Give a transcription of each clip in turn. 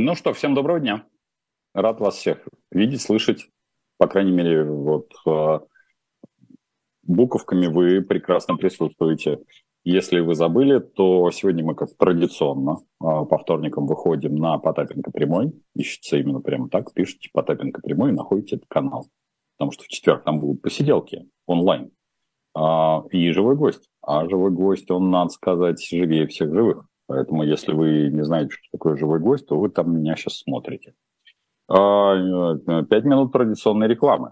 Ну что, всем доброго дня. Рад вас всех видеть, слышать. По крайней мере, вот буковками вы прекрасно присутствуете. Если вы забыли, то сегодня мы, как традиционно, по вторникам выходим на Потапенко прямой. Ищется именно прямо так. Пишите Потапенко прямой и находите этот канал. Потому что в четверг там будут посиделки онлайн. И живой гость. А живой гость, он, надо сказать, живее всех живых. Поэтому, если вы не знаете, что такое живой гость, то вы там меня сейчас смотрите. 5 минут традиционной рекламы.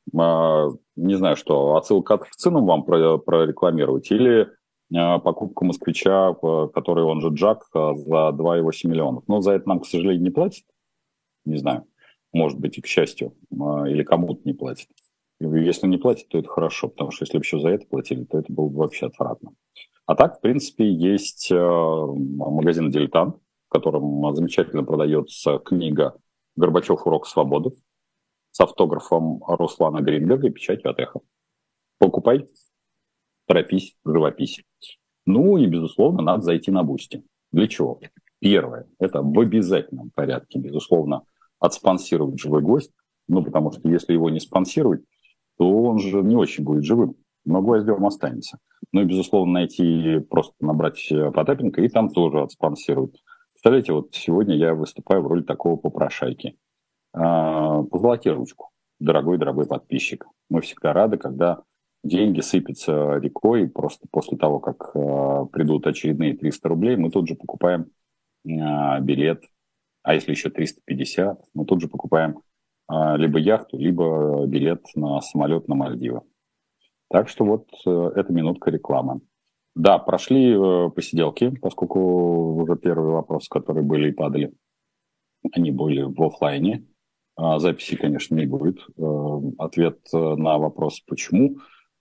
Не знаю, что, отсылка от ВЦИНом вам прорекламировать или покупку москвича, который он же Джак, за 2,8 миллионов. Но за это нам, к сожалению, не платят. Не знаю. Может быть, и к счастью. Или кому-то не платят. Если не платят, то это хорошо, потому что если бы еще за это платили, то это было бы вообще отвратно. А так, в принципе, есть магазин «Дилетант», в котором замечательно продается книга «Горбачев. Урок свободы» с автографом Руслана Гринберга и печатью от «Эхо». Покупай, торопись, живопись. Ну и, безусловно, надо зайти на Бусти. Для чего? Первое, это в обязательном порядке, безусловно, отспонсировать живой гость. Ну, потому что если его не спонсировать, то он же не очень будет живым. Но гвоздем останется. Ну и, безусловно, найти, просто набрать Потапенко и там тоже отспонсировать. Представляете, вот сегодня я выступаю в роли такого попрошайки. Позолоти ручку, дорогой подписчик. Мы всегда рады, когда деньги сыпятся рекой. Просто после того, как придут очередные 300 рублей, мы тут же покупаем билет. А если еще 350, мы тут же покупаем либо яхту, либо билет на самолет на Мальдивы. Так что вот эта минутка рекламы. Да, прошли посиделки, поскольку уже первые вопросы, которые были и падали, они были в офлайне. Записи, конечно, не будет. Ответ на вопрос «почему?»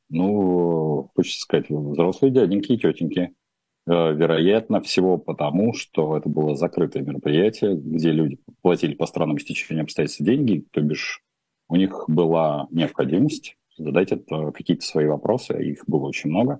Ну, хочется сказать, взрослые дяденьки и тетеньки. Вероятно, всего потому, что это было закрытое мероприятие, где люди платили по странному стечению обстоятельств деньги, то бишь у них была необходимость задать какие-то свои вопросы, а их было очень много,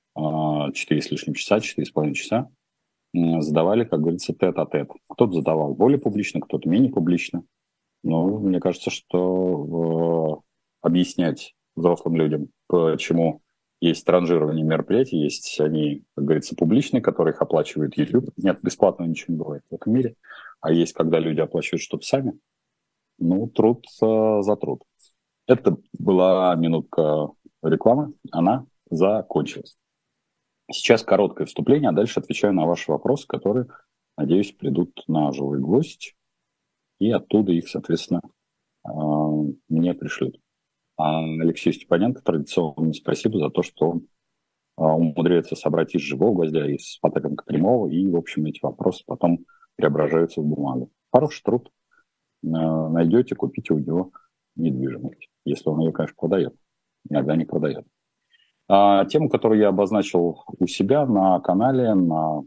4 с лишним часа, 4,5 часа, задавали, как говорится, тет-а-тет. Кто-то задавал более публично, кто-то менее публично. Но мне кажется, что объяснять взрослым людям, почему есть ранжирование мероприятий, есть они, как говорится, публичные, которые их оплачивает YouTube. Нет, бесплатного ничего не бывает в этом мире. А есть, когда люди оплачивают что-то сами. Ну, труд за труд. Это была минутка рекламы, она закончилась. Сейчас короткое вступление, а дальше отвечаю на ваши вопросы, которые, надеюсь, придут на живой гвоздь, и оттуда их, соответственно, мне пришлют. Алексею Степаненко традиционно спасибо за то, что он умудряется собрать из живого гвоздя, из Потапенко прямого, и, в общем, эти вопросы потом преображаются в бумагу. Хороший труд. Найдете, купите у него недвижимость, если он ее, конечно, продает. Иногда не продает. Тему, которую я обозначил у себя на канале, на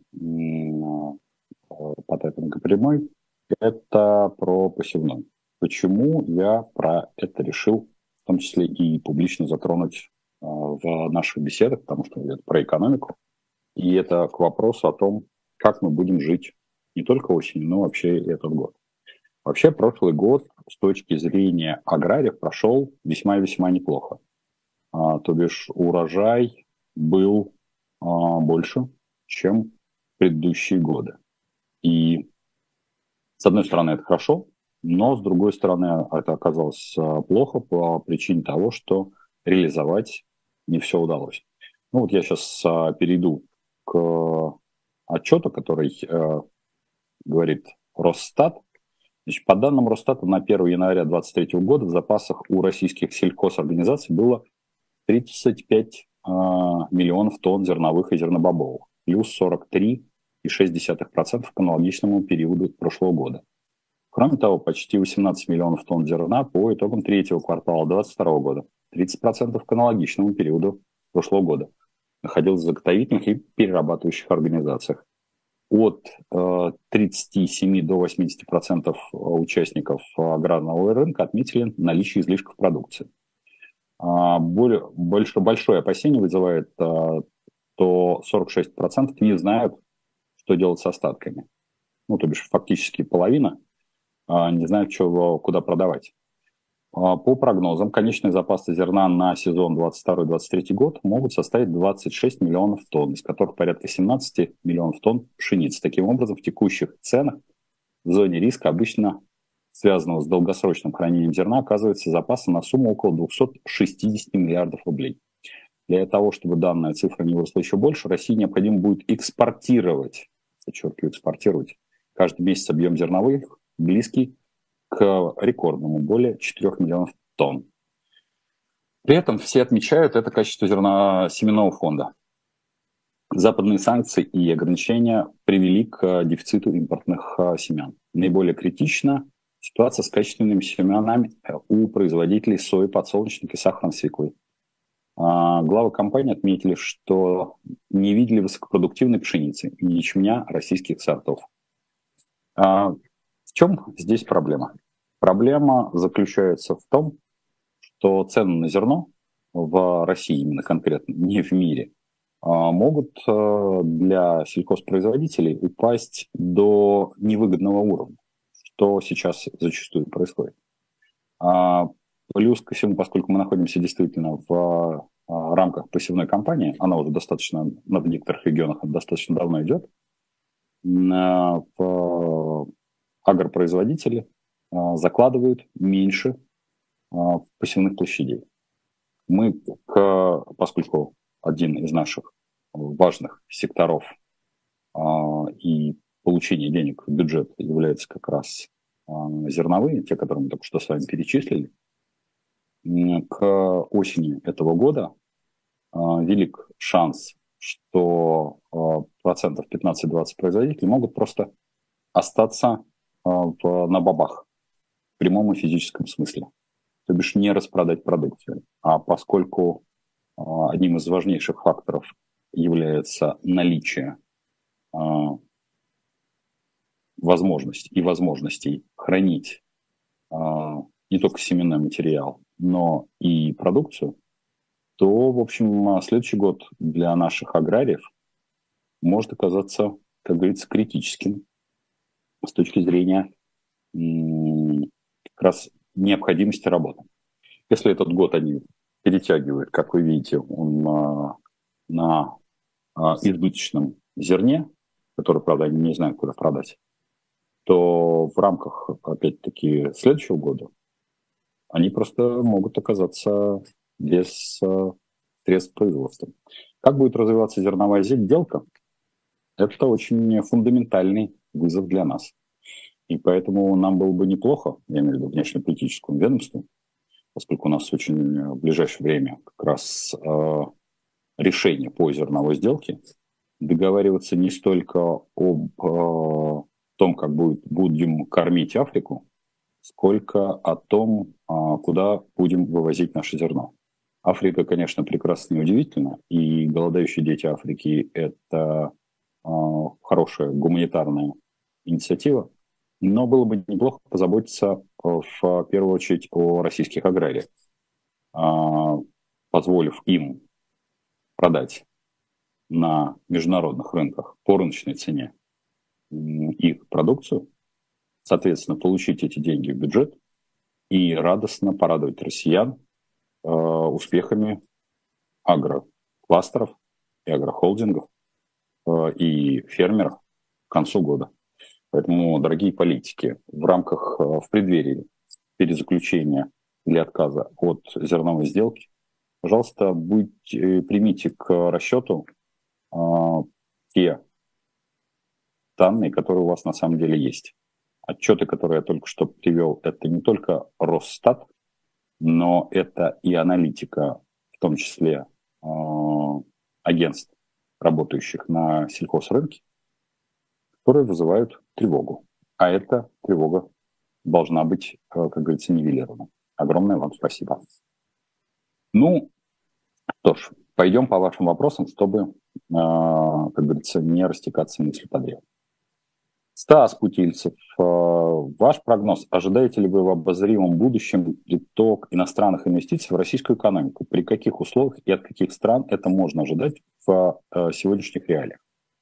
Потапенко прямой, это про посевной. Почему я про это решил, в том числе и публично затронуть в наших беседах, потому что это про экономику. И это к вопросу о том, как мы будем жить не только осенью, но вообще и этот год. Вообще прошлый год с точки зрения аграриев прошел весьма-весьма неплохо. То бишь урожай был больше, чем предыдущие годы. И с одной стороны это хорошо, но с другой стороны это оказалось плохо по причине того, что реализовать не все удалось. Ну вот я сейчас перейду к отчету, который говорит Росстат. Значит, по данным Росстата на 1 января 2023 года в запасах у российских сельхозорганизаций было 35 миллионов тонн зерновых и зернобобовых, плюс 43,6% к аналогичному периоду прошлого года. Кроме того, почти 18 миллионов тонн зерна по итогам третьего квартала 2022 года, 30% к аналогичному периоду прошлого года, находилось в заготовительных и перерабатывающих организациях. От 37 до 80% участников аграрного рынка отметили наличие излишков продукции. Большое опасение вызывает то 46% не знают, что делать с остатками. Ну, то бишь фактически половина не знают, куда продавать. По прогнозам, конечные запасы зерна на сезон 22-23 год могут составить 26 миллионов тонн, из которых порядка 17 миллионов тонн пшеницы. Таким образом, в текущих ценах в зоне риска, обычно связанного с долгосрочным хранением зерна, оказывается запасы на сумму около 260 миллиардов рублей. Для того, чтобы данная цифра не выросла еще больше, России необходимо будет экспортировать, подчеркиваю, экспортировать каждый месяц объем зерновых, близкий к рекордному, более 4 миллионов тонн. При этом все отмечают это качество зерна семенного фонда. Западные санкции и ограничения привели к дефициту импортных семян. Наиболее критична ситуация с качественными семенами у производителей сои, подсолнечника и сахарной свеклы. Главы компании отметили, что не видели высокопродуктивной пшеницы и ячменя российских сортов. В чем здесь проблема? Проблема заключается в том, что цены на зерно в России, именно конкретно, не в мире, могут для сельхозпроизводителей упасть до невыгодного уровня, что сейчас зачастую происходит. Плюс ко всему, поскольку мы находимся действительно в рамках посевной кампании, она уже достаточно, в некоторых регионах достаточно давно идет, агропроизводители закладывают меньше посевных площадей. Мы, поскольку один из наших важных секторов и получения денег в бюджет является как раз зерновые, те, которые мы только что с вами перечислили, к осени этого года велик шанс, что процентов 15-20 производителей могут просто остаться на бабах в прямом и физическом смысле. То бишь не распродать продукцию. А поскольку одним из важнейших факторов является наличие возможностей хранить не только семенной материал, но и продукцию, то, в общем, следующий год для наших аграриев может оказаться, как говорится, критическим с точки зрения как раз необходимости работы. Если этот год они перетягивают, как вы видите, он на избыточном зерне, который, правда, они не знают, куда продать, то в рамках, опять-таки, следующего года они просто могут оказаться без средств производства. Как будет развиваться зерновая сделка? Это очень фундаментальный вызов для нас. И поэтому нам было бы неплохо, я имею в виду внешнеполитическому ведомству, поскольку у нас очень в ближайшее время как раз решение по зерновой сделке, договариваться не столько об том, как будем кормить Африку, сколько о том, куда будем вывозить наше зерно. Африка, конечно, прекрасна и удивительна, и голодающие дети Африки – это хорошая гуманитарная инициатива, но было бы неплохо позаботиться в первую очередь о российских аграриях, позволив им продать на международных рынках по рыночной цене их продукцию, соответственно, получить эти деньги в бюджет и радостно порадовать россиян успехами агрокластеров и агрохолдингов и фермеров к концу года. Поэтому, дорогие политики, в преддверии перезаключения или отказа от зерновой сделки, пожалуйста, примите к расчету те данные, которые у вас на самом деле есть. Отчеты, которые я только что привел, это не только Росстат, но это и аналитика, в том числе агентств, работающих на сельхозрынке, которые вызывают тревогу. А эта тревога должна быть, как говорится, нивелирована. Огромное вам спасибо. Ну, что ж, пойдем по вашим вопросам, чтобы, как говорится, не растекаться мыслью по древу. Стас Путильцев, ваш прогноз, ожидаете ли вы в обозримом будущем приток иностранных инвестиций в российскую экономику? При каких условиях и от каких стран это можно ожидать в сегодняшних реалиях?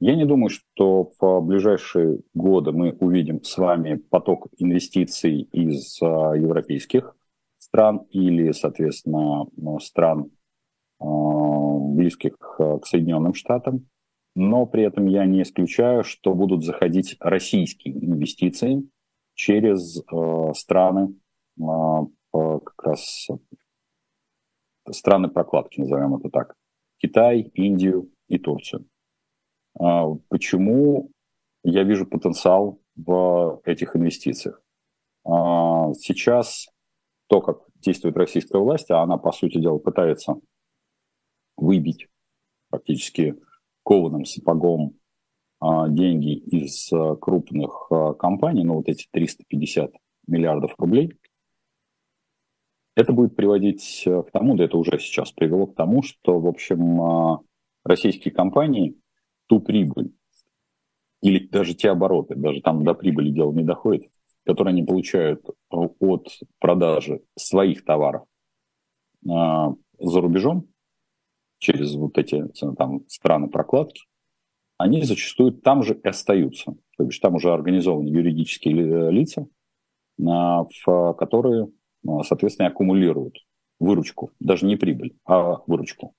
Я не думаю, что в ближайшие годы мы увидим с вами поток инвестиций из европейских стран или, соответственно, стран, близких к Соединенным Штатам. Но при этом я не исключаю, что будут заходить российские инвестиции через страны, как раз страны прокладки, назовем это так. Китай, Индию и Турцию. Почему я вижу потенциал в этих инвестициях? Сейчас то, как действует российская власть, а она, по сути дела, пытается выбить практически кованым сапогом деньги из крупных компаний, ну вот эти 350 миллиардов рублей, это будет приводить к тому, да это уже сейчас привело к тому, что, в общем, российские компании ту прибыль или даже те обороты, даже там до прибыли дело не доходит, которые они получают от продажи своих товаров за рубежом, через вот эти там страны прокладки, они зачастую там же и остаются. То есть там уже организованы юридические лица, которые, соответственно, аккумулируют выручку, даже не прибыль, а выручку.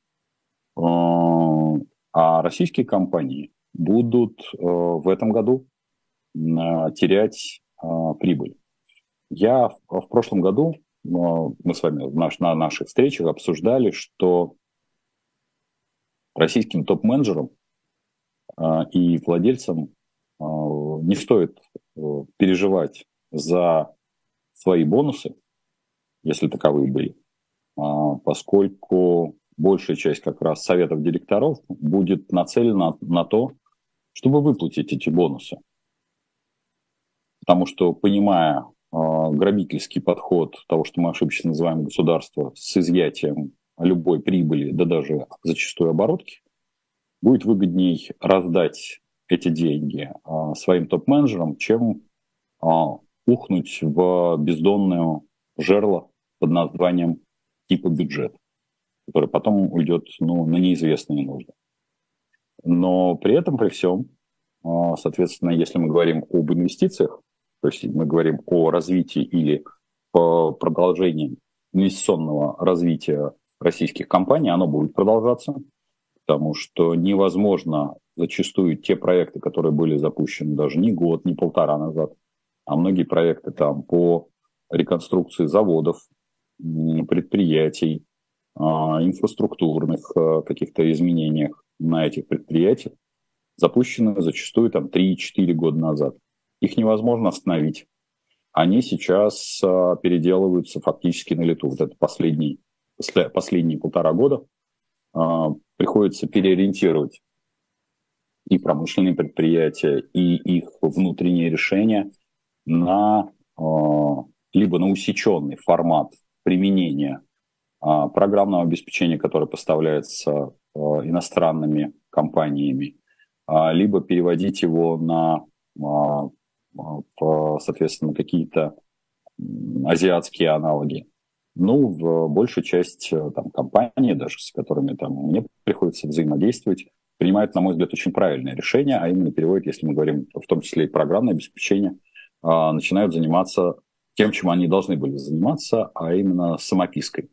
А российские компании будут в этом году терять прибыль. Я в прошлом году, мы с вами на наших встречах обсуждали, что российским топ-менеджерам и владельцам не стоит переживать за свои бонусы, если таковые были, поскольку большая часть как раз советов директоров будет нацелена на то, чтобы выплатить эти бонусы. Потому что, понимая грабительский подход того, что мы ошибочно называем государство, с изъятием любой прибыли, да даже зачастую оборотки, будет выгодней раздать эти деньги своим топ-менеджерам, чем ухнуть в бездонное жерло под названием типа бюджет, который потом уйдет на неизвестные нужды. Но при этом, при всем, соответственно, если мы говорим об инвестициях, то есть мы говорим о развитии или по продолжении инвестиционного развития российских компаний, оно будет продолжаться, потому что невозможно зачастую те проекты, которые были запущены даже не год, не полтора назад, а многие проекты там по реконструкции заводов, предприятий, инфраструктурных каких-то изменениях на этих предприятиях запущены зачастую там 3-4 года назад. Их невозможно остановить. Они сейчас переделываются фактически на лету. Вот это последние полтора года приходится переориентировать и промышленные предприятия, и их внутренние решения на либо на усеченный формат применения программного обеспечения, которое поставляется иностранными компаниями, либо переводить его на, соответственно, какие-то азиатские аналоги. Ну, в большую часть там, компаний, даже с которыми там, мне приходится взаимодействовать, принимают, на мой взгляд, очень правильное решение, а именно переводят, если мы говорим в том числе и программное обеспечение, начинают заниматься тем, чем они должны были заниматься, а именно самопиской.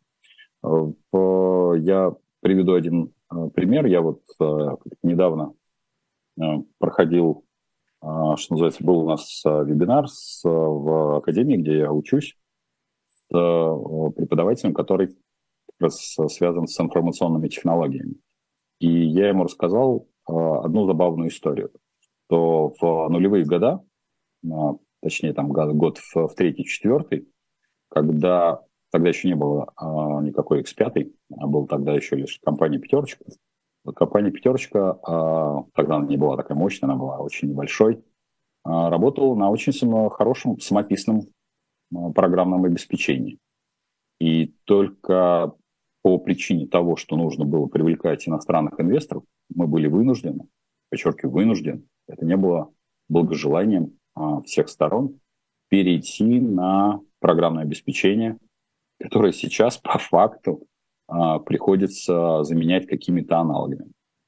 Я приведу один пример. Я вот недавно проходил, что называется, был у нас вебинар в академии, где я учусь, с преподавателем, который как раз связан с информационными технологиями. И я ему рассказал одну забавную историю, что в нулевые года, точнее там год в третий, четвертый, когда тогда еще не было никакой X5, а был тогда еще лишь компания «Пятерочка». Вот компания «Пятерочка», тогда она не была такая мощная, она была очень небольшой, работала на очень хорошем самописном программном обеспечении. И только по причине того, что нужно было привлекать иностранных инвесторов, мы были вынуждены, подчеркиваю, вынуждены, это не было благожеланием всех сторон, перейти на программное обеспечение, которое сейчас по факту приходится заменять какими-то аналогами.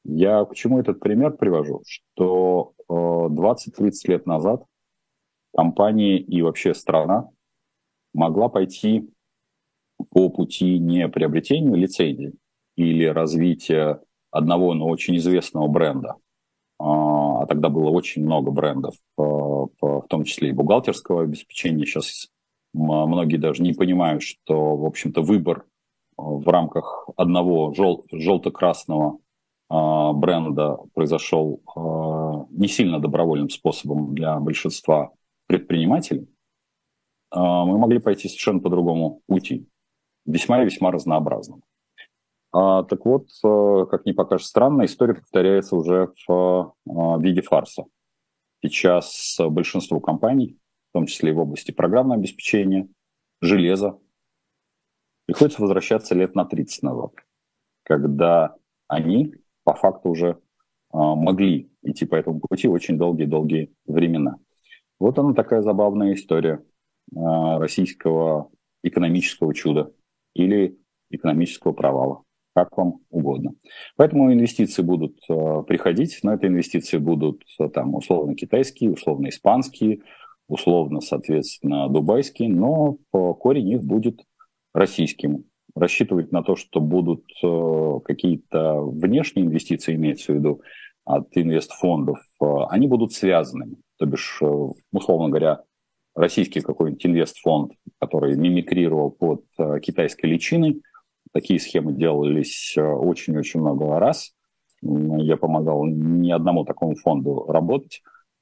Я к чему этот пример привожу? Что 20-30 лет назад компания и вообще страна могла пойти по пути не приобретения лицензии или развития одного, но очень известного бренда, а тогда было очень много брендов, в том числе и бухгалтерского обеспечения. Сейчас многие даже не понимают, что, в общем-то, выбор в рамках одного желто-красного бренда произошел не сильно добровольным способом для большинства предпринимателей. Мы могли пойти совершенно по другому пути, весьма и весьма разнообразным. Так вот, как ни покажет странно, история повторяется уже в виде фарса. Сейчас большинство компаний, в том числе и в области программного обеспечения, железа, приходится возвращаться лет на 30 назад, когда они по факту уже могли идти по этому пути очень долгие-долгие времена. Вот она такая забавная история российского экономического чуда или экономического провала, как вам угодно. Поэтому инвестиции будут приходить, но это инвестиции будут там условно китайские, условно испанские, условно, соответственно, дубайские, но корень их будет российским. Рассчитывать на то, что будут какие-то внешние инвестиции, имеется в виду, от инвестфондов, они будут связанными. То бишь, условно говоря, российский какой-нибудь инвестфонд, который мимикрировал под китайской личиной. Такие схемы делались очень-очень много раз. Я помогал не одному такому фонду работать.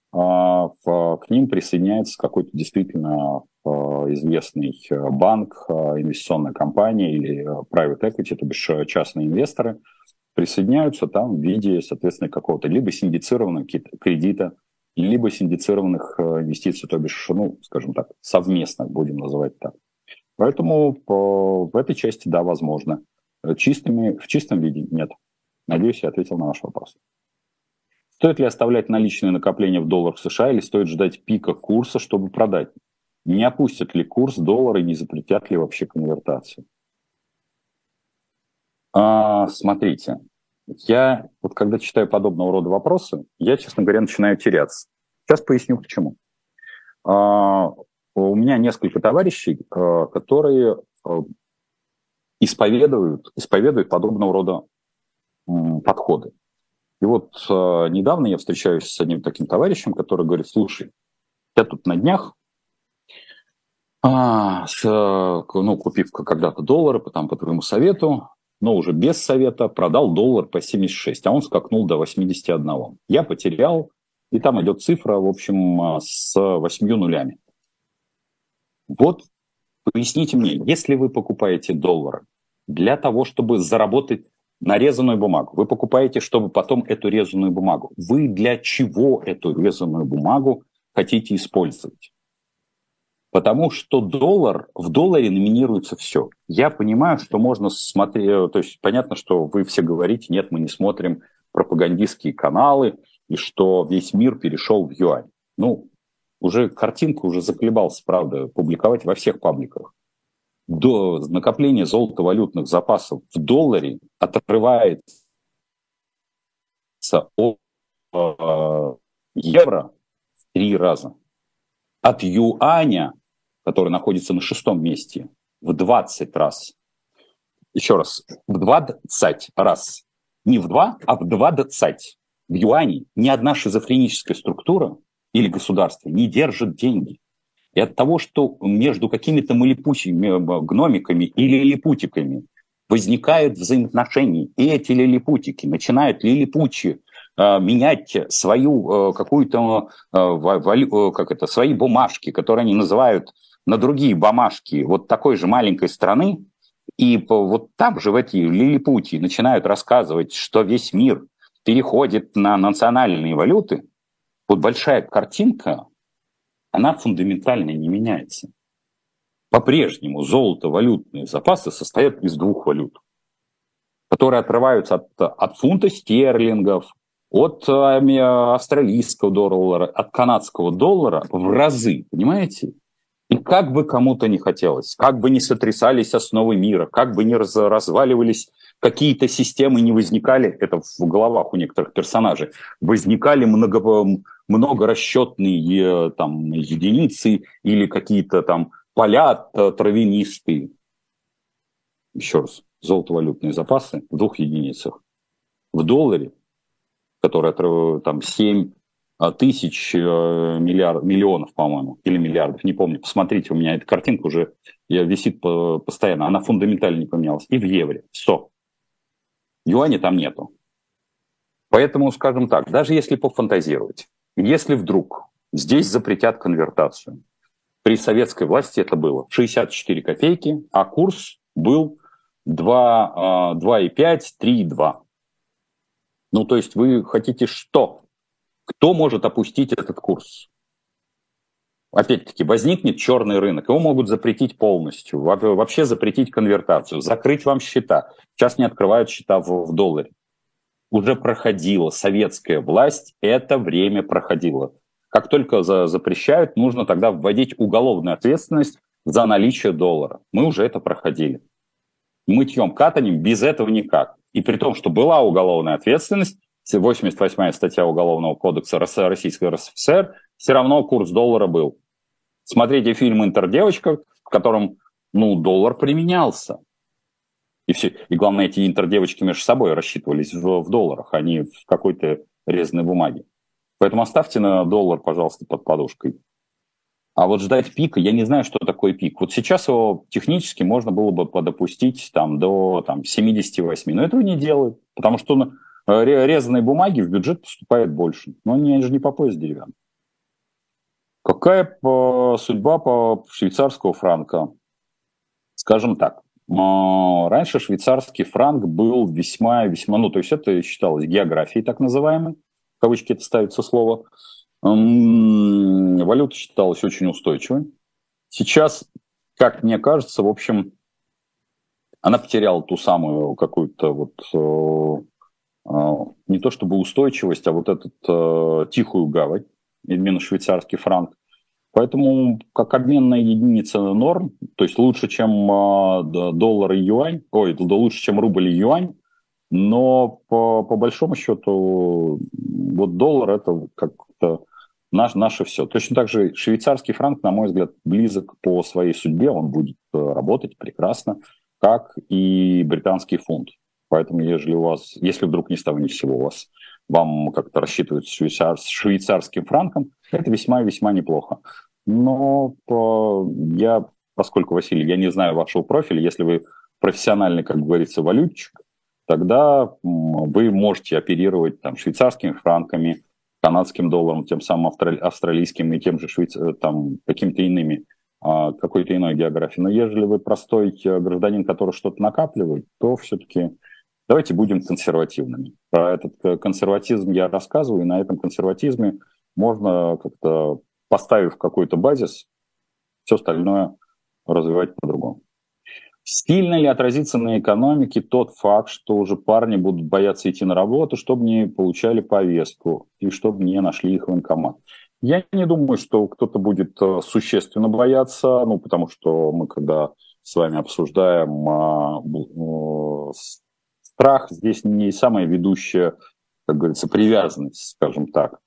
К ним присоединяется какой-то действительно известный банк, инвестиционная компания или private equity, то бишь частные инвесторы, присоединяются там в виде, соответственно, какого-то либо синдицированного кредита, либо синдицированных инвестиций, то бишь, ну, скажем так, совместных, будем называть так. Поэтому в этой части, да, возможно. В чистом виде нет. Надеюсь, я ответил на ваш вопрос. Стоит ли оставлять наличные накопления в долларах США или стоит ждать пика курса, чтобы продать? Не опустят ли курс доллара и не запретят ли вообще конвертацию? Смотрите, я вот когда читаю подобного рода вопросы, я, честно говоря, начинаю теряться. Сейчас поясню, почему. У меня несколько товарищей, которые исповедуют подобного рода подходы. И вот недавно я встречаюсь с одним таким товарищем, который говорит: слушай, я тут на днях, купив когда-то доллары по твоему совету, но уже без совета, продал доллар по 76, а он скакнул до 81. Я потерял, и там идет цифра, в общем, с 8 нулями. Вот поясните мне, если вы покупаете доллары для того, чтобы заработать на резаную бумагу, вы покупаете, чтобы потом эту резаную бумагу, вы для чего эту резаную бумагу хотите использовать? Потому что в долларе номинируется все. Я понимаю, что можно смотреть, то есть понятно, что вы все говорите: нет, мы не смотрим пропагандистские каналы, и что весь мир перешел в юань. Ну, уже картинка уже заколебался, правда, публиковать во всех пабликах. До накопления золотовалютных запасов в долларе отрывается от евро в 3 раза. От юаня, который находится на 6-м месте, в 20 раз. Еще раз, в 20 раз. Не в 2, а в 20. В юане ни одна шизофреническая структура или государство не держит деньги. И от того, что между какими-то гномиками или лилипутиками возникают взаимоотношения, и эти лилипутики начинают менять свою какую-то свои бумажки, которые они называют на другие бумажки вот такой же маленькой страны, и вот там же в эти лилипутии начинают рассказывать, что весь мир переходит на национальные валюты, вот большая картинка, она фундаментально не меняется. По-прежнему золотовалютные запасы состоят из 2 валют, которые отрываются от фунта стерлингов, от австралийского доллара, от канадского доллара в разы, понимаете? И как бы кому-то не хотелось, как бы не сотрясались основы мира, как бы не разваливались какие-то системы не возникали, это в головах у некоторых персонажей, возникали многорасчетные там единицы или какие-то там поля травянистые. Еще раз, золотовалютные запасы в 2 единицах. В долларе, которая там 7 тысяч миллионов, по-моему, или миллиардов, не помню. Посмотрите, у меня эта картинка уже висит постоянно. Она фундаментально не поменялась. И в евро. Все. Юаня там нету. Поэтому, скажем так, даже если пофантазировать, если вдруг здесь запретят конвертацию, при советской власти это было 64 копейки, а курс был 2,5, 3,2. Ну, то есть вы хотите что? Кто может опустить этот курс? Опять-таки, возникнет черный рынок, его могут запретить полностью, вообще запретить конвертацию, закрыть вам счета. Сейчас не открывают счета в долларе. Уже проходила советская власть, это время проходило. Как только запрещают, нужно тогда вводить уголовную ответственность за наличие доллара. Мы уже это проходили. Мытьем, катанием без этого никак. И при том, что была уголовная ответственность, 88-я статья Уголовного кодекса Российской РСФСР, все равно курс доллара был. Смотрите фильм «Интердевочка», в котором доллар применялся. И главное, эти интердевочки между собой рассчитывались в долларах, а не в какой-то резаной бумаге. Поэтому оставьте на доллар, пожалуйста, под подушкой. А вот ждать пика, я не знаю, что такое пик. Вот сейчас его технически можно было бы подопустить до 78, но этого не делают, потому что резаной бумаги в бюджет поступает больше. Но они же не по пояс деревянный. Какая судьба по швейцарского франка? Скажем так, раньше швейцарский франк был весьма, то есть это считалось географией так называемой, в кавычки это ставится слово. Валюта считалась очень устойчивой. Сейчас, как мне кажется, в общем, она потеряла ту самую какую-то не то чтобы устойчивость, а вот эту тихую гавань, именно швейцарский франк. Поэтому как обменная единица норм, то есть лучше, чем доллар и юань, лучше, чем рубль и юань, но по большому счету вот доллар это как-то наше все. Точно так же швейцарский франк, на мой взгляд, близок по своей судьбе, он будет работать прекрасно, как и британский фунт. Поэтому если вдруг ни с того ни с сего вам как-то рассчитывают швейцарским франком, это весьма и весьма неплохо. Но поскольку, Василий, я не знаю вашего профиля, если вы профессиональный, как говорится, валютчик, тогда вы можете оперировать швейцарскими франками, канадским долларом, тем самым австралийским и тем же какими-то иными, какой-то иной географией. Но если вы простой гражданин, который что-то накапливает, то все-таки давайте будем консервативными. Про этот консерватизм я рассказываю, и на этом консерватизме можно как-то, поставив какой-то базис, все остальное развивать по-другому. Сильно ли отразится на экономике тот факт, что уже парни будут бояться идти на работу, чтобы не получали повестку и чтобы не нашли их военкомат? Я не думаю, что кто-то будет существенно бояться, потому что мы, когда с вами обсуждаем страх, здесь не самая ведущая, как говорится, привязанность, скажем так.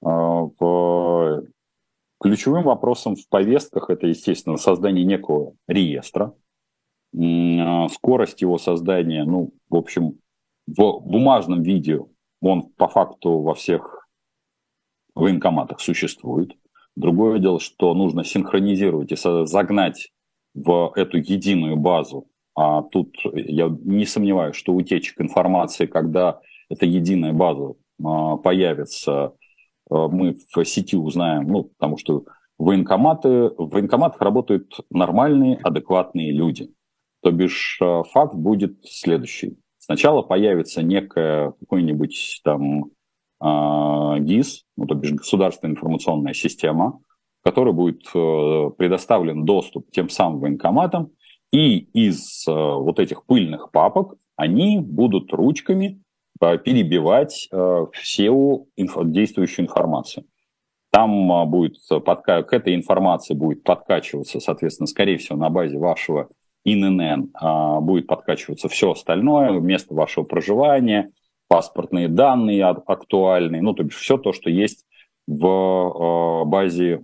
Ключевым вопросом в повестках это, естественно, создание некого реестра, скорость его создания, в общем, в бумажном виде он по факту во всех военкоматах существует. Другое дело, что нужно синхронизировать и загнать в эту единую базу. А тут я не сомневаюсь, что утечек информации, когда эта единая база появится, мы в сети узнаем, потому что в военкоматах работают нормальные, адекватные люди. То бишь факт будет следующий. Сначала появится какой-нибудь ГИС, то бишь государственная информационная система, в которой будет предоставлен доступ к тем самым военкоматам, и из вот этих пыльных папок они будут ручками перебивать всю действующую информацию. Там к этой информации будет подкачиваться, соответственно, скорее всего, на базе вашего ИНН, будет подкачиваться все остальное, место вашего проживания, паспортные данные актуальные, ну, то бишь все то, что есть в базе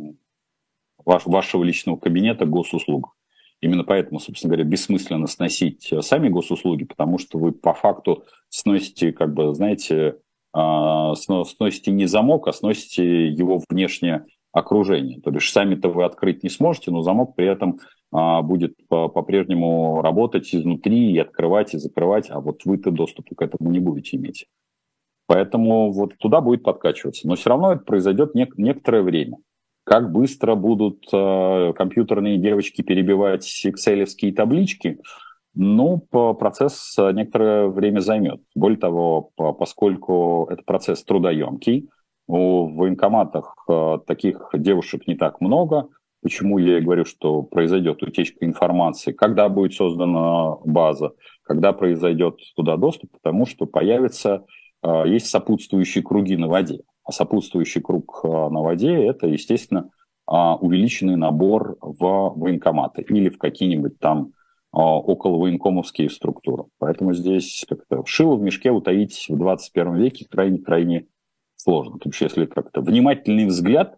вашего личного кабинета госуслуг. Именно поэтому, собственно говоря, бессмысленно сносить сами госуслуги, потому что вы по факту сносите, как бы, знаете, сносите не замок, а сносите его внешнее окружение. То бишь сами-то вы открыть не сможете, но замок при этом будет по-прежнему работать изнутри и открывать, и закрывать, а вот вы-то доступа к этому не будете иметь. Поэтому вот туда будет подкачиваться. Но все равно это произойдет некоторое время. Как быстро будут компьютерные девочки перебивать экселевские таблички, ну, процесс некоторое время займет. Более того, поскольку это процесс трудоемкий, в военкоматах таких девушек не так много. Почему я и говорю, что произойдет утечка информации, когда будет создана база, когда произойдет туда доступ, потому что появится, есть сопутствующие круги на воде. А сопутствующий круг на воде – это, естественно, увеличенный набор в военкоматы или в какие-нибудь там около военкомовские структуры. Поэтому здесь как-то шило в мешке утаить в 21 веке крайне сложно. Потому что если как-то внимательный взгляд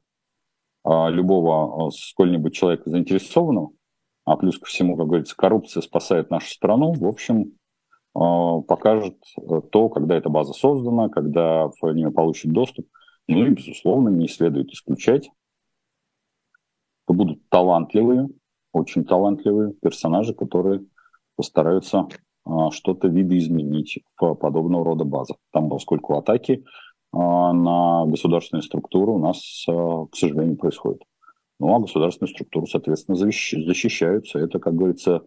любого сколь-нибудь человека заинтересованного, а плюс ко всему, как говорится, коррупция спасает нашу страну, в общем, покажет то, когда эта база создана, когда в нее получит доступ. Ну и, безусловно, не следует исключать, что будут талантливые, очень талантливые персонажи, которые постараются что-то видоизменить в подобного рода базах. Там, поскольку атаки на государственные структуры у нас, к сожалению, происходят. Ну, а государственные структуры, соответственно, защищаются. Это, как говорится,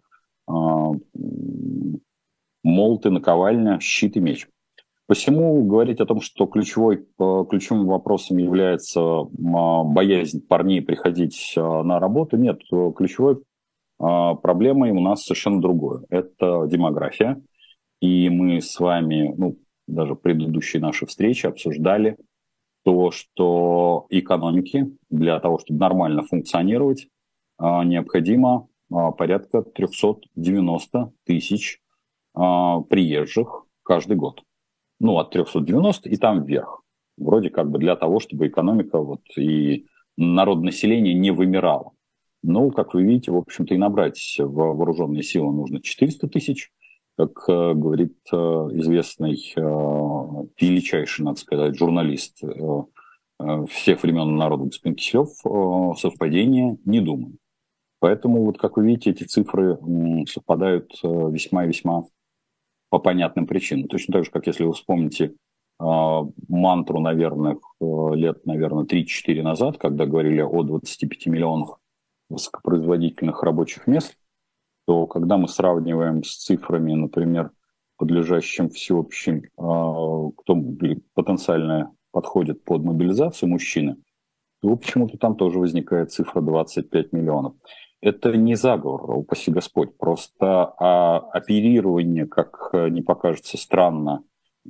молот и наковальня, щит и меч. Посему говорить о том, что ключевым вопросом является боязнь парней приходить на работу, нет. Ключевой проблемой у нас совершенно другое. Это демография. И мы с вами, ну, даже предыдущие наши встречи обсуждали то, что экономике для того, чтобы нормально функционировать, необходимо порядка 390 тысяч приезжих каждый год. Ну, от 390 и там вверх. Вроде как бы для того, чтобы экономика вот, и народонаселение не вымирало. Ну, как вы видите, в общем-то, и набрать в вооруженные силы нужно 400 тысяч. Как говорит известный, величайший, надо сказать, журналист всех времен народа господин Киселев, совпадения не думаю. Поэтому, вот, как вы видите, эти цифры совпадают весьма и весьма по понятным причинам. Точно так же, как если вы вспомните мантру, наверное, лет, 3-4 назад, когда говорили о 25 миллионах высокопроизводительных рабочих мест, то когда мы сравниваем с цифрами, например, подлежащим всеобщим, кто потенциально подходит под мобилизацию мужчины, то почему-то там тоже возникает цифра 25 миллионов. Это не заговор, упаси Господь, просто оперирование, как не покажется странно,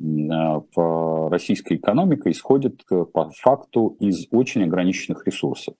в российской экономике исходит по факту из очень ограниченных ресурсов.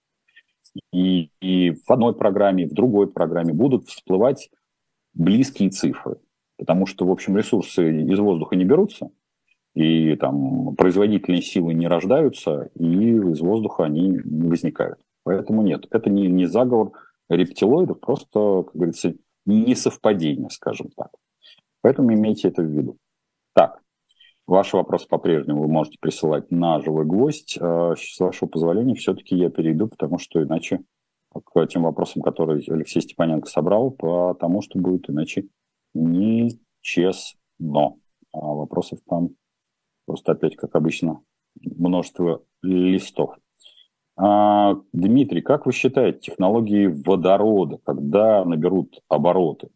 И в одной программе, и в другой программе будут всплывать близкие цифры, потому что, в общем, ресурсы из воздуха не берутся, и там производительные силы не рождаются, и из воздуха они не возникают. Поэтому нет, это не заговор рептилоидов, просто, как говорится, несовпадение, скажем так. Поэтому имейте это в виду. Так, ваши вопросы по-прежнему вы можете присылать на живой гвоздь. С вашего позволения все-таки я перейду, потому что иначе к тем вопросам, которые Алексей Степаненко собрал, потому что будет иначе нечестно. Вопросов там просто опять, как обычно, множество листов. Дмитрий, как вы считаете, технологии водорода, когда наберут обороты?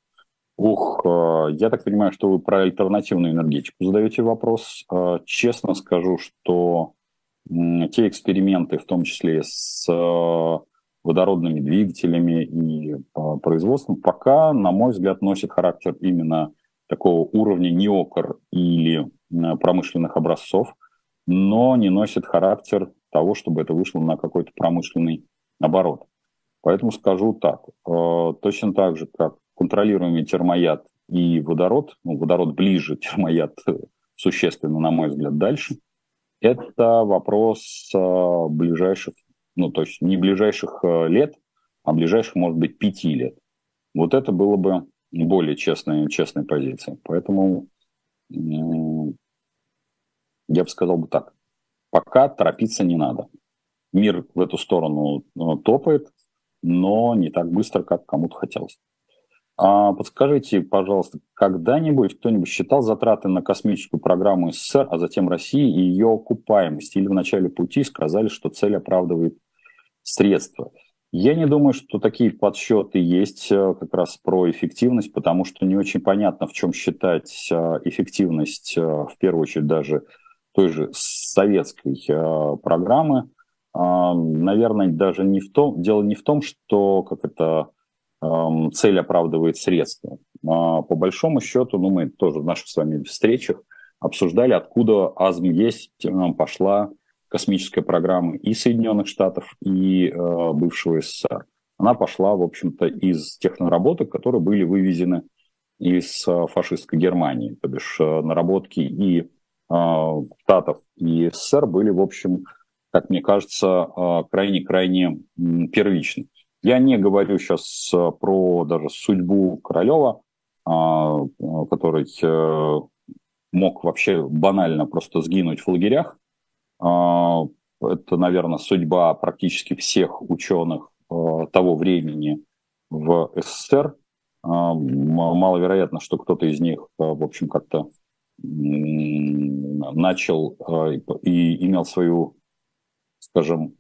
Я так понимаю, что вы про альтернативную энергетику задаете вопрос. Честно скажу, что те эксперименты, в том числе с водородными двигателями и производством, пока, на мой взгляд, носят характер именно такого уровня неокр или промышленных образцов, но не носит характер того, чтобы это вышло на какой-то промышленный оборот. Поэтому скажу так. Точно так же, как контролируемый термояд и водород, ну, водород ближе, термояд существенно, на мой взгляд, дальше, это вопрос ближайших, ну, то есть не ближайших лет, а ближайших, может быть, 5 лет. Вот это было бы более честной позицией. Поэтому я бы сказал бы так. Пока торопиться не надо. Мир в эту сторону топает, но не так быстро, как кому-то хотелось. Подскажите, пожалуйста, когда-нибудь кто-нибудь считал затраты на космическую программу СССР, а затем России и ее окупаемость? Или в начале пути сказали, что цель оправдывает средства? Я не думаю, что такие подсчеты есть как раз про эффективность, потому что не очень понятно, в чем считать эффективность, в первую очередь, даже той же советской программы. Наверное, даже дело не в том, что цель оправдывает средства. По большому счету, ну, мы тоже в наших с вами встречах обсуждали, откуда есть пошла космическая программа и Соединенных Штатов, и бывшего СССР. Она пошла, в общем-то, из тех наработок, которые были вывезены из фашистской Германии. То бишь наработки и Штатов, и СССР были, в общем, как мне кажется, крайне-крайне первичны. Я не говорю сейчас про даже судьбу Королева, который мог вообще банально просто сгинуть в лагерях. Это, наверное, судьба практически всех ученых того времени в СССР. Маловероятно, что кто-то из них, в общем, как-то начал и имел свою, скажем,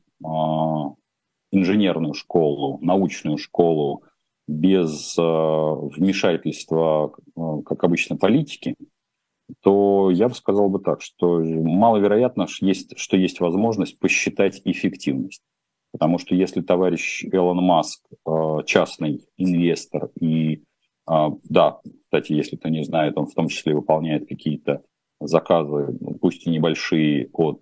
инженерную школу, научную школу без вмешательства, как обычно, политики, то я бы сказал бы так, что маловероятно, что есть возможность посчитать эффективность. Потому что если товарищ Илон Маск частный инвестор и, да, кстати, если кто не знает, он в том числе выполняет какие-то заказы, пусть и небольшие, от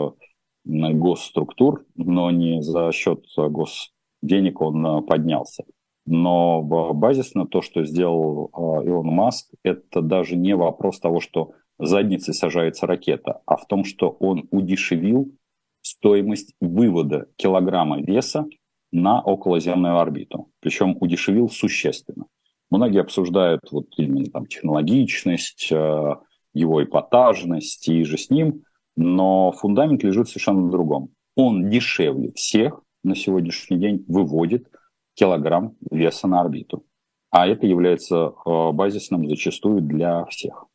госструктур, но не за счет госденег он поднялся. Но базисно то, что сделал Илон Маск, это даже не вопрос того, что задницей сажается ракета, а в том, что он удешевил стоимость вывода килограмма веса на околоземную орбиту. Причем удешевил существенно. Многие обсуждают вот именно там технологичность, его эпатажность и же с ним, но фундамент лежит совершенно на другом. Он дешевле всех на сегодняшний день выводит килограмм веса на орбиту. А это является базисным зачастую для всех.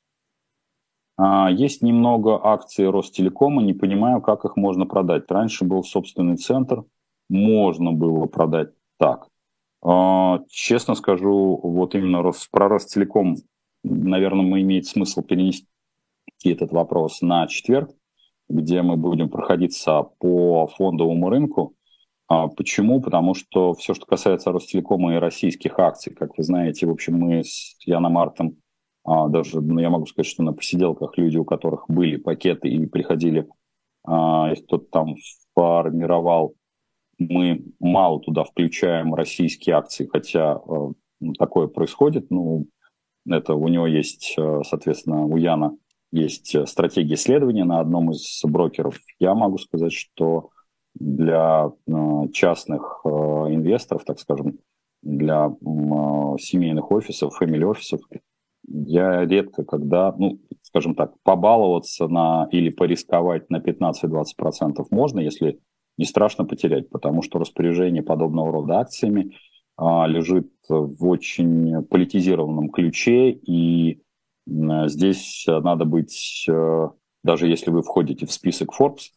Есть немного акций Ростелекома, не понимаю, как их можно продать. Раньше был собственный центр, можно было продать так. Честно скажу, вот именно про Ростелеком, наверное, имеет смысл перенести этот вопрос на четверг, где мы будем проходиться по фондовому рынку. Почему? Потому что все, что касается Ростелекома и российских акций, как вы знаете, в общем, мы с Яном Артом, даже я могу сказать, что на посиделках люди, у которых были пакеты и приходили, их кто-то там формировал, мы мало туда включаем российские акции, хотя такое происходит. Ну, это у него есть, соответственно, у Яна есть стратегия исследования на одном из брокеров. Я могу сказать, что для частных инвесторов, так скажем, для семейных офисов, фэмили-офисов, я редко когда, ну, скажем так, побаловаться или порисковать на 15-20% можно, если не страшно потерять, потому что распоряжение подобного рода акциями лежит в очень политизированном ключе, и здесь надо быть, даже если вы входите в список Forbes,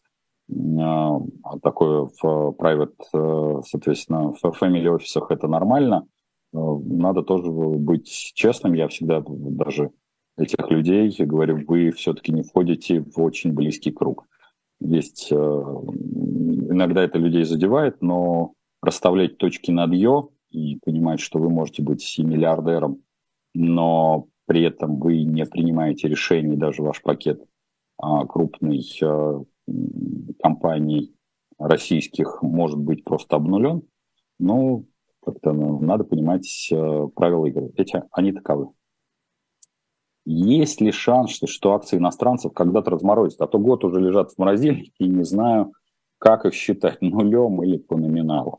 такое в private, соответственно, в family офисах это нормально, надо тоже быть честным. Я всегда даже этих людей говорю, вы все-таки не входите в очень близкий круг. Есть, иногда это людей задевает, но расставлять точки над «ё» и понимать, что вы можете быть и миллиардером, но при этом вы не принимаете решений, даже ваш пакет крупной компаний российских может быть просто обнулен. Ну, как-то надо понимать правила игры. Они таковы. Есть ли шанс, что акции иностранцев когда-то разморозят? А то год уже лежат в морозильнике, и не знаю, как их считать, нулем или по номиналу.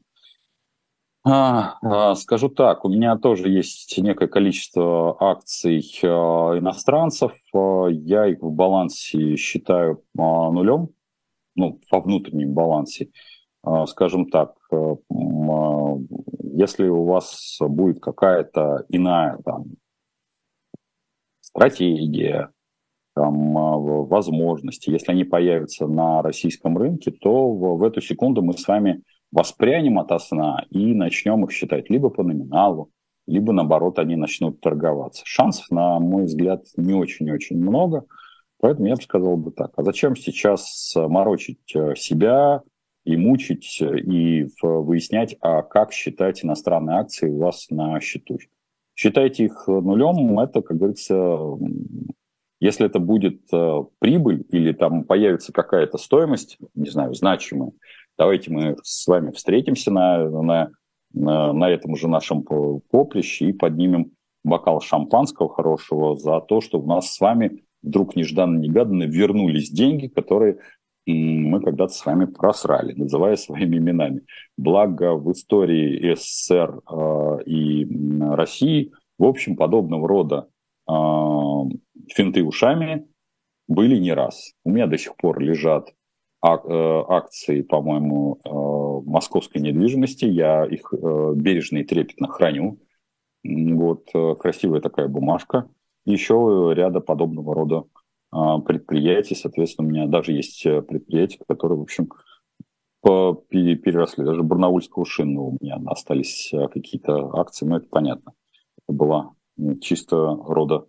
Скажу так, у меня тоже есть некое количество акций иностранцев. Я их в балансе считаю нулем, ну, по внутреннем балансе. Скажем так, если у вас будет какая-то иная там, стратегия, там, возможности, если они появятся на российском рынке, то в эту секунду мы с вами воспрянем ото сна и начнем их считать либо по номиналу, либо, наоборот, они начнут торговаться. Шансов, на мой взгляд, не очень-очень много, поэтому я бы сказал бы так. А зачем сейчас морочить себя и мучить, и выяснять, а как считать иностранные акции у вас на счету? Считайте их нулем, это, как говорится, если это будет прибыль или там появится какая-то стоимость, не знаю, значимая, давайте мы с вами встретимся на этом же нашем поприще и поднимем бокал шампанского хорошего за то, что у нас с вами вдруг нежданно-негаданно вернулись деньги, которые мы когда-то с вами просрали, называя своими именами. Благо в истории СССР и России, в общем, подобного рода финты ушами были не раз. У меня до сих пор лежат акции, по-моему, московской недвижимости. Я их бережно и трепетно храню. Вот красивая такая бумажка. Еще ряда подобного рода предприятий. Соответственно, у меня даже есть предприятия, которые, в общем, переросли. Даже барнаульского шинного у меня остались какие-то акции, но это понятно. Это была чисто рода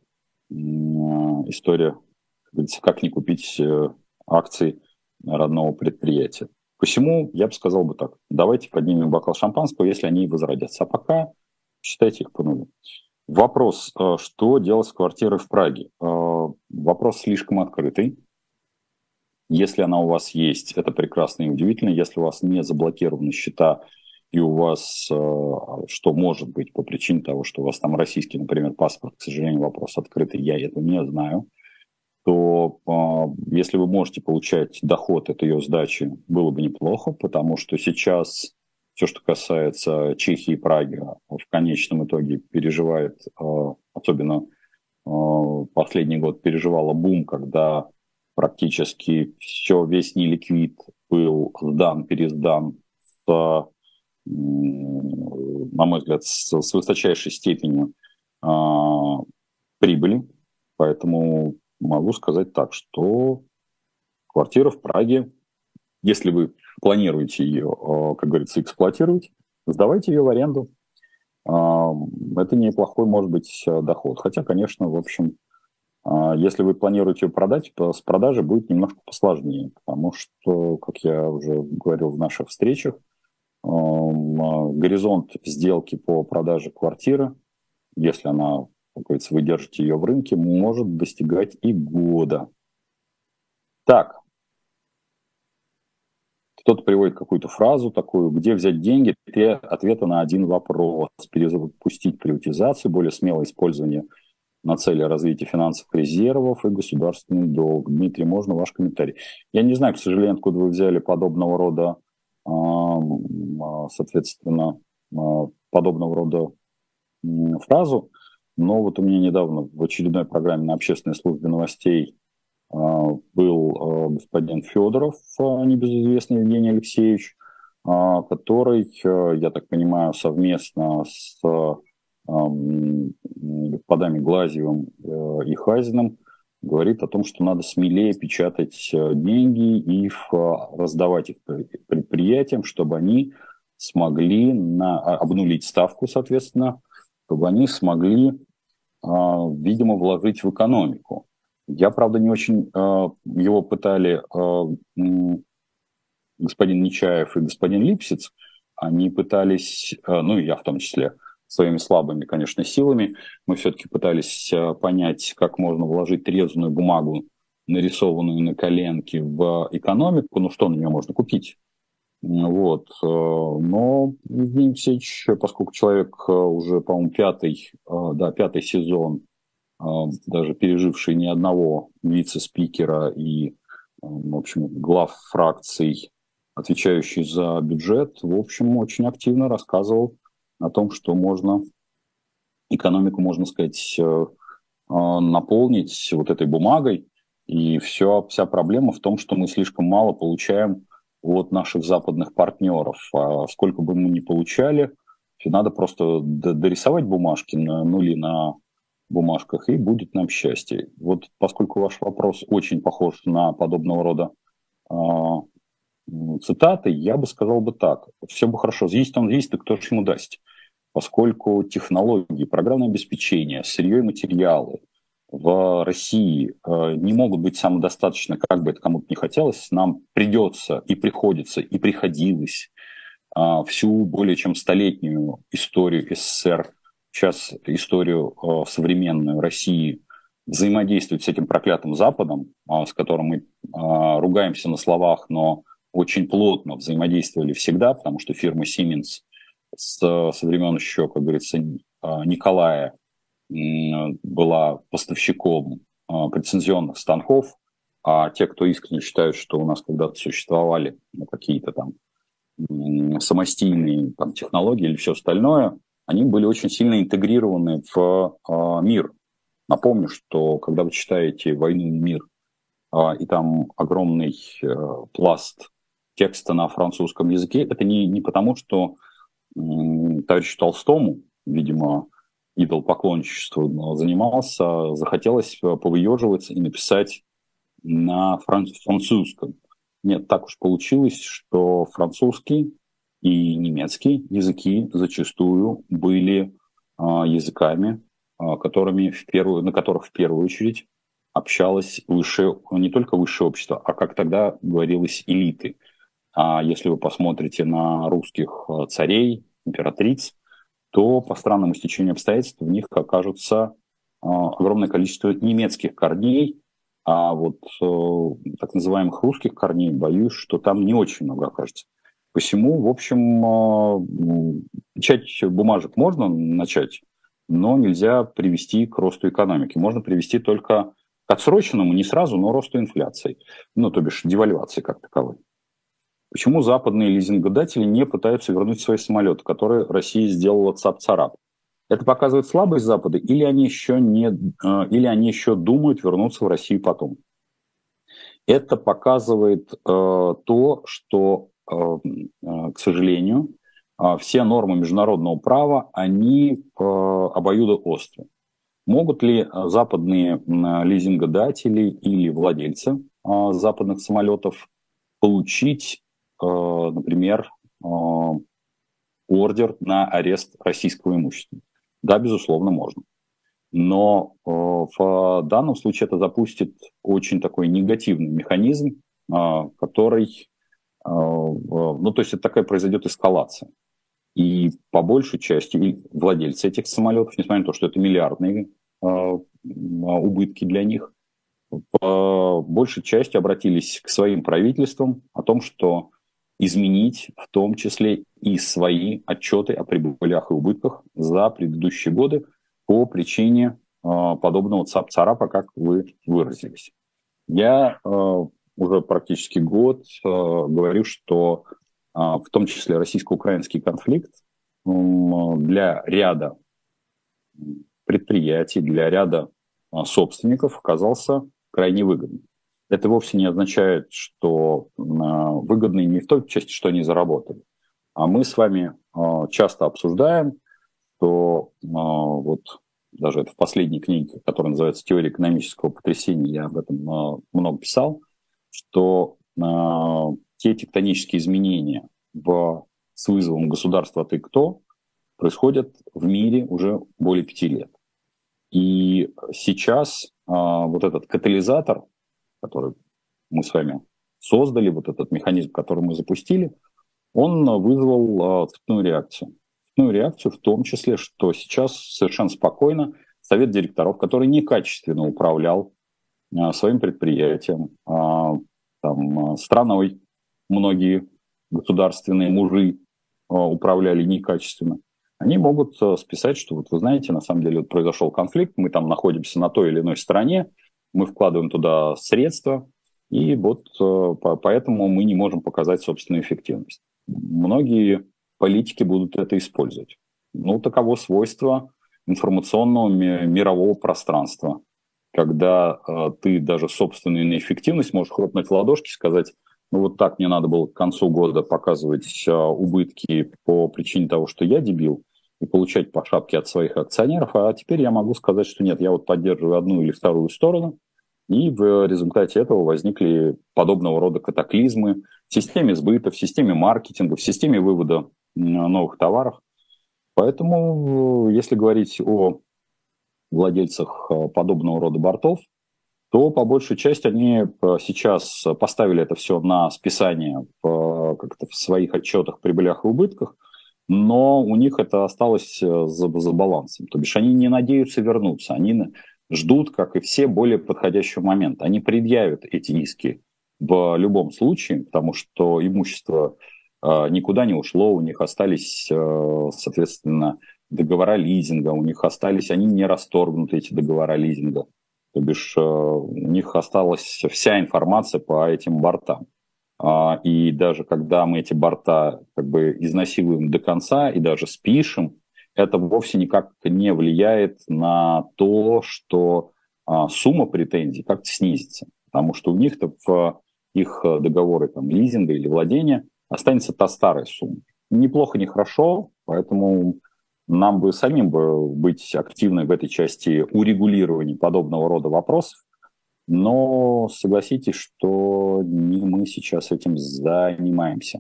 история, как не купить акции родного предприятия. Посему я бы сказал бы так, давайте поднимем бокал шампанского, если они возродятся. А пока считайте их по нулю. Вопрос, что делать с квартирой в Праге? Вопрос слишком открытый. Если она у вас есть, это прекрасно и удивительно. Если у вас не заблокированы счета, и у вас, что может быть по причине того, что у вас там российский, например, паспорт, к сожалению, вопрос открытый, я этого не знаю, то если вы можете получать доход от ее сдачи, было бы неплохо, потому что сейчас все, что касается Чехии и Праги, в конечном итоге переживает, особенно последний год переживала бум, когда практически весь неликвид был сдан, пересдан с, на мой взгляд, с высочайшей степенью прибыли. Поэтому могу сказать так, что квартира в Праге, если вы планируете ее, как говорится, эксплуатировать, сдавайте ее в аренду. Это неплохой, может быть, доход. Хотя, конечно, в общем, если вы планируете ее продать, то с продажей будет немножко посложнее, потому что, как я уже говорил в наших встречах, горизонт сделки по продаже квартиры, если она, как говорится, вы держите ее в рынке, может достигать и года. Так, кто-то приводит какую-то фразу такую, где взять деньги, три ответа на один вопрос. Перезапустить приватизацию, более смелое использование на цели развития финансовых резервов и государственный долг. Дмитрий, можно ваш комментарий? Я не знаю, к сожалению, откуда вы взяли подобного рода, соответственно, подобного рода фразу, но вот у меня недавно в очередной программе на общественной службе новостей был господин Федоров, небезызвестный Евгений Алексеевич, который, я так понимаю, совместно с господами Глазьевым и Хазиным говорит о том, что надо смелее печатать деньги и раздавать их предприятиям, чтобы они смогли обнулить ставку, соответственно, чтобы они смогли, видимо, вложить в экономику. Я, правда, не очень его пытали господин Нечаев и господин Липсиц. Они пытались, ну и я в том числе, своими слабыми, конечно, силами, мы все-таки пытались понять, как можно вложить резаную бумагу, нарисованную на коленке, в экономику. Ну, что на нее можно купить? Вот. Но Евгений Алексеевич, поскольку человек уже, по-моему, пятый сезон, даже переживший ни одного вице-спикера и, в общем, глав фракций, отвечающий за бюджет, в общем, очень активно рассказывал о том, что экономику, можно сказать, наполнить вот этой бумагой. И вся проблема в том, что мы слишком мало получаем от наших западных партнеров. А сколько бы мы ни получали, надо просто дорисовать бумажки на нули на бумажках, и будет нам счастье. Вот поскольку ваш вопрос очень похож на подобного рода цитаты, я бы сказал бы так. Все бы хорошо, есть он есть, и кто же ему даст? Поскольку технологии, программное обеспечение, сырье и материалы в России не могут быть самодостаточны, как бы это кому-то не хотелось, нам придется и приходится, и приходилось всю более чем столетнюю историю СССР, сейчас историю современную России, взаимодействовать с этим проклятым Западом, с которым мы ругаемся на словах, но очень плотно взаимодействовали всегда, потому что фирма Siemens со времен еще, как говорится, Николая была поставщиком прецизионных станков, а те, кто искренне считают, что у нас когда-то существовали какие-то там самостийные там, технологии или все остальное, они были очень сильно интегрированы в мир. Напомню, что когда вы читаете «Войну и мир», и там огромный пласт текста на французском языке, это не потому, что товарищу Толстому, видимо, идолопоклонничеством занимался, захотелось повыеживаться и написать на французском. Нет, так уж получилось, что французский и немецкий языки зачастую были языками, на которых в первую очередь общалось не только высшее общество, а, как тогда говорилось, элиты. А если вы посмотрите на русских царей, императриц, то по странному стечению обстоятельств в них окажется огромное количество немецких корней, а вот так называемых русских корней, боюсь, что там не очень много окажется. Посему, в общем, печать бумажек можно начать, но нельзя привести к росту экономики. Можно привести только к отсроченному, не сразу, но росту инфляции, то бишь девальвации как таковой. Почему западные лизингодатели не пытаются вернуть свои самолеты, которые Россия сделала цап-царап? Это показывает слабость Запада, или они еще думают вернуться в Россию потом? Это показывает то, что, к сожалению, все нормы международного права, они обоюдоостры. Могут ли западные лизингодатели или владельцы западных самолетов получить, например, ордер на арест российского имущества? Да, безусловно, можно. Но в данном случае это запустит очень такой негативный механизм, который, то есть это такая произойдет эскалация. И по большей части владельцы этих самолетов, несмотря на то, что это миллиардные убытки для них, по большей части обратились к своим правительствам о том, что изменить в том числе и свои отчеты о прибылях и убытках за предыдущие годы по причине подобного цап-царапа, как вы выразились. Я уже практически год говорю, что в том числе российско-украинский конфликт для ряда предприятий, для ряда собственников оказался крайне выгодным. Это вовсе не означает, что выгодны не в той части, что они заработали. А мы с вами часто обсуждаем, что вот даже это в последней книге, которая называется «Теория экономического потрясения», я об этом много писал, что те тектонические изменения с вызовом государства «ты кто» происходят в мире уже более 5 лет. И сейчас вот этот катализатор, который мы с вами создали, вот этот механизм, который мы запустили, он вызвал цепную реакцию. Цепную реакцию в том числе, что сейчас совершенно спокойно совет директоров, который некачественно управлял своим предприятием, страной многие государственные мужи управляли некачественно, они могут списать, что вот вы знаете, на самом деле вот произошел конфликт, мы там находимся на той или иной стороне, мы вкладываем туда средства, и вот поэтому мы не можем показать собственную эффективность. Многие политики будут это использовать. Ну, таково свойство информационного мирового пространства, когда ты даже собственную неэффективность можешь хлопнуть в ладошки и сказать, ну вот так мне надо было к концу года показывать убытки по причине того, что я дебил, и получать по шапке от своих акционеров, а теперь я могу сказать, что нет, я вот поддерживаю одну или вторую сторону, и в результате этого возникли подобного рода катаклизмы в системе сбыта, в системе маркетинга, в системе вывода новых товаров. Поэтому, если говорить о владельцах подобного рода бортов, то по большей части они сейчас поставили это все на списание как-то в своих отчетах, прибылях и убытках, но у них это осталось за балансом. То бишь они не надеются вернуться, они ждут, как и все, более подходящего момента. Они предъявят эти иски в любом случае, потому что имущество никуда не ушло, у них остались, соответственно, договора лизинга, у них остались, они не расторгнуты, эти договора лизинга. То бишь у них осталась вся информация по этим бортам. И даже когда мы эти борта как бы изнасилуем до конца и даже спишем, это вовсе никак не влияет на то, что сумма претензий как-то снизится. Потому что у них-то в их договоры там, лизинга или владения останется та старая сумма. Неплохо, не хорошо, поэтому нам бы самим бы быть активны в этой части урегулирования подобного рода вопросов. Но согласитесь, что не мы сейчас этим занимаемся.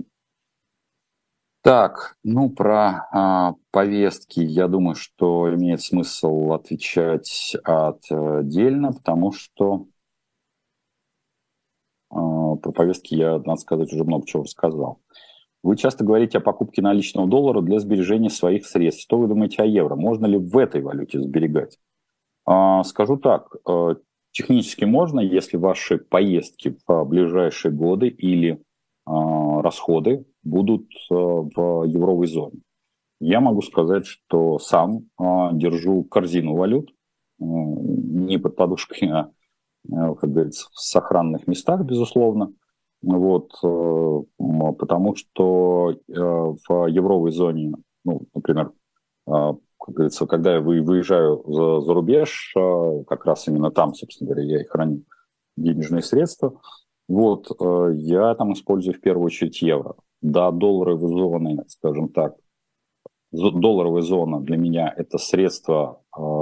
Так, ну про повестки, я думаю, что имеет смысл отвечать отдельно, потому что про повестки я, надо сказать, уже много чего рассказал. Вы часто говорите о покупке наличного доллара для сбережения своих средств. Что вы думаете о евро? Можно ли в этой валюте сберегать? Скажу так, технически можно, если ваши поездки в ближайшие годы или расходы будут в евровой зоне. Я могу сказать, что сам держу корзину валют, не под подушкой, а, как говорится, в сохранных местах, безусловно. Вот, потому что в евровой зоне, ну, например, как говорится, когда я выезжаю за рубеж, как раз именно там, собственно говоря, я и храню денежные средства, вот, я там использую в первую очередь евро. Да, долларовые зоны, скажем так, долларовая зона для меня это средства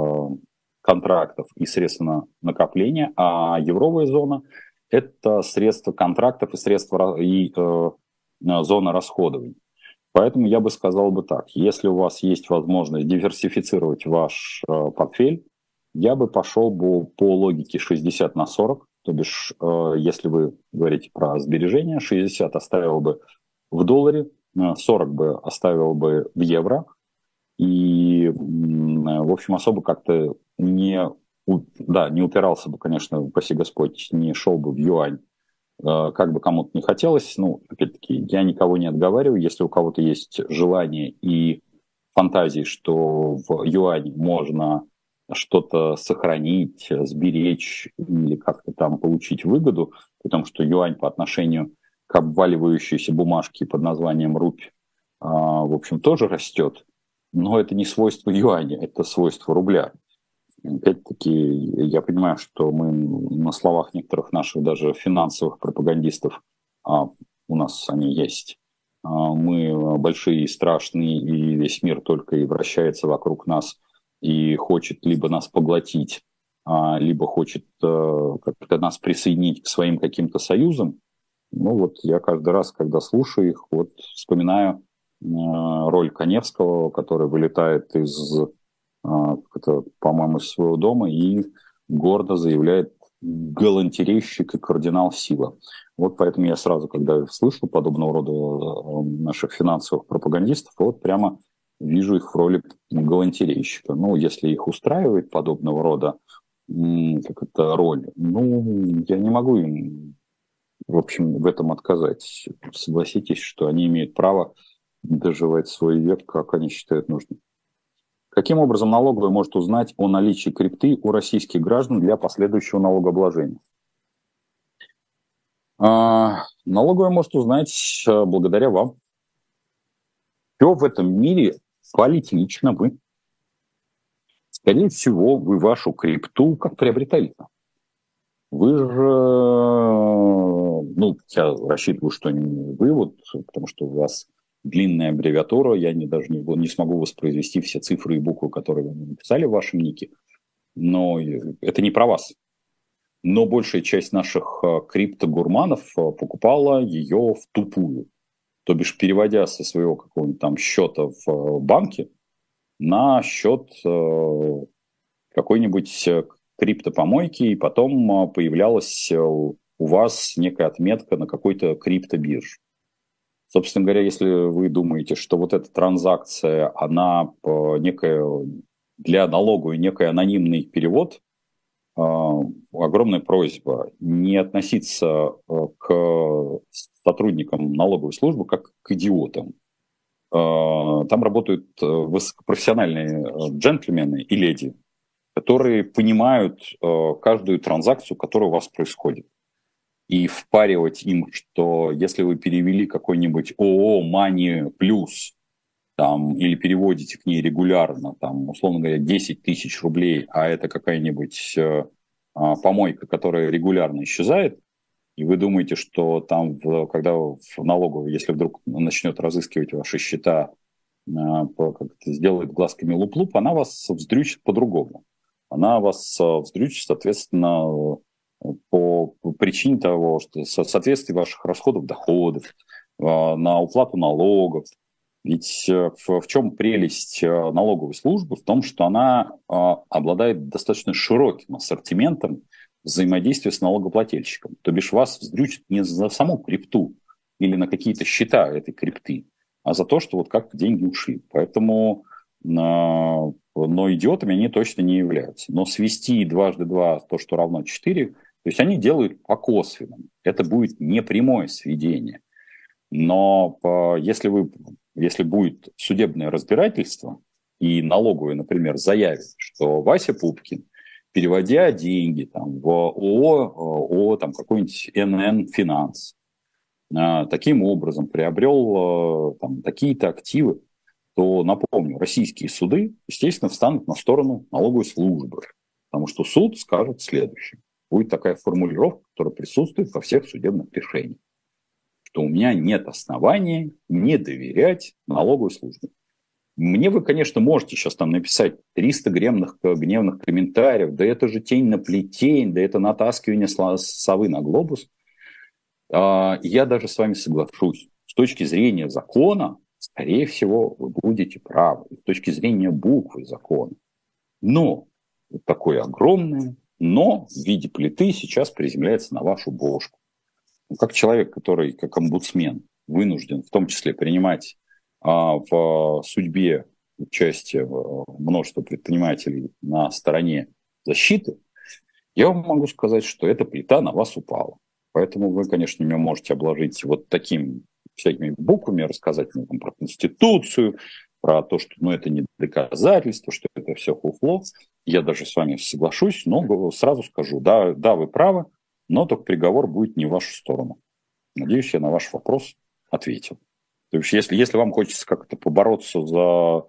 контрактов и средства накопления, а евровая зона это средства контрактов и средства и зона расходований. Поэтому я бы сказал бы так, если у вас есть возможность диверсифицировать ваш портфель, я бы пошел бы по логике 60/40, то бишь, если вы говорите про сбережения, 60 оставил бы в долларе, 40 бы оставил бы в евро, и, в общем, особо как-то не упирался бы, конечно, упаси Господь, не шел бы в юань, как бы кому-то не хотелось. Ну, опять-таки, я никого не отговариваю. Если у кого-то есть желание и фантазии, что в юане можно что-то сохранить, сберечь или как-то там получить выгоду, потому что юань по отношению к обваливающейся бумажке под названием рупий, в общем, тоже растет, но это не свойство юаня, это свойство рубля. Опять-таки, я понимаю, что мы на словах некоторых наших даже финансовых пропагандистов, у нас они есть, мы большие и страшные, и весь мир только и вращается вокруг нас и хочет либо нас поглотить, либо хочет как-то нас присоединить к своим каким-то союзам. Ну вот я каждый раз, когда слушаю их, вот вспоминаю роль Каневского, который вылетает из, по-моему, из своего дома и гордо заявляет галантерейщик и кардинал сила. Вот поэтому я сразу, когда слышу подобного рода наших финансовых пропагандистов, вот прямо вижу их в роли галантерейщика. Ну, если их устраивает подобного рода как это, роль, ну, я не могу им в общем, в этом отказать. Согласитесь, что они имеют право доживать свой век, как они считают нужным. Каким образом налоговая может узнать о наличии крипты у российских граждан для последующего налогообложения? Налоговая может узнать благодаря вам. Все в этом мире хвалите лично вы. Скорее всего, вы вашу крипту как приобретали-то? Вы же, ну, я рассчитываю, что не вы, вот, потому что у вас длинная аббревиатура, я даже не смогу воспроизвести все цифры и буквы, которые вы написали в вашем нике, но это не про вас. Но большая часть наших криптогурманов покупала ее в тупую. То бишь, переводя со своего какого-нибудь там счета в банке на счет какой-нибудь криптопомойки, и потом появлялась у вас некая отметка на какой-то криптобирже. Собственно говоря, если вы думаете, что вот эта транзакция, она некая для налоговой, некий анонимный перевод, огромная просьба не относиться к сотрудникам налоговой службы как к идиотам. Там работают высокопрофессиональные джентльмены и леди, которые понимают каждую транзакцию, которая у вас происходит. И впаривать им, что если вы перевели какой-нибудь ООО Money Plus там, или переводите к ней регулярно, там, условно говоря, 10 тысяч рублей, а это какая-нибудь помойка, которая регулярно исчезает, и вы думаете, что там, когда в налоговой, если вдруг начнет разыскивать ваши счета, сделает глазками луп-луп, она вас вздрючит по-другому. Она вас вздрючит, соответственно, по причине того, что соответствие ваших расходов, доходов, на уплату налогов. Ведь в чем прелесть налоговой службы? В том, что она обладает достаточно широким ассортиментом взаимодействия с налогоплательщиком. То бишь вас вздрючит не за саму крипту или на какие-то счета этой крипты, а за то, что вот как деньги ушли. Поэтому, но идиотами они точно не являются. Но свести дважды два то, что равно 4, то есть они делают по косвенному. Это будет не прямое сведение. Но если будет судебное разбирательство, и налоговая, например, заявит, что Вася Пупкин, переводя деньги там, в ООО там, какой-нибудь НН Финанс, таким образом приобрел там, такие-то активы, то, напомню, российские суды, естественно, встанут на сторону налоговой службы, потому что суд скажет следующее. Будет такая формулировка, которая присутствует во всех судебных решениях, что у меня нет основания не доверять налоговой службе. Мне вы, конечно, можете сейчас там написать 300 гневных комментариев, да это же тень на плетень, да это натаскивание совы на глобус. Я даже с вами соглашусь. С точки зрения закона, скорее всего, вы будете правы. С точки зрения буквы закона. Но вот такое огромное но в виде плиты сейчас приземляется на вашу бошку. Как человек, который, как омбудсмен, вынужден в том числе принимать в судьбе участие множества предпринимателей на стороне защиты, я вам могу сказать, что эта плита на вас упала. Поэтому вы, конечно, меня можете обложить вот такими всякими буквами, рассказать мне там про Конституцию, про то, что это не доказательство, что это все фуфло. Я даже с вами соглашусь, но сразу скажу, да, вы правы, но только приговор будет не в вашу сторону. Надеюсь, я на ваш вопрос ответил. То есть, если вам хочется как-то побороться за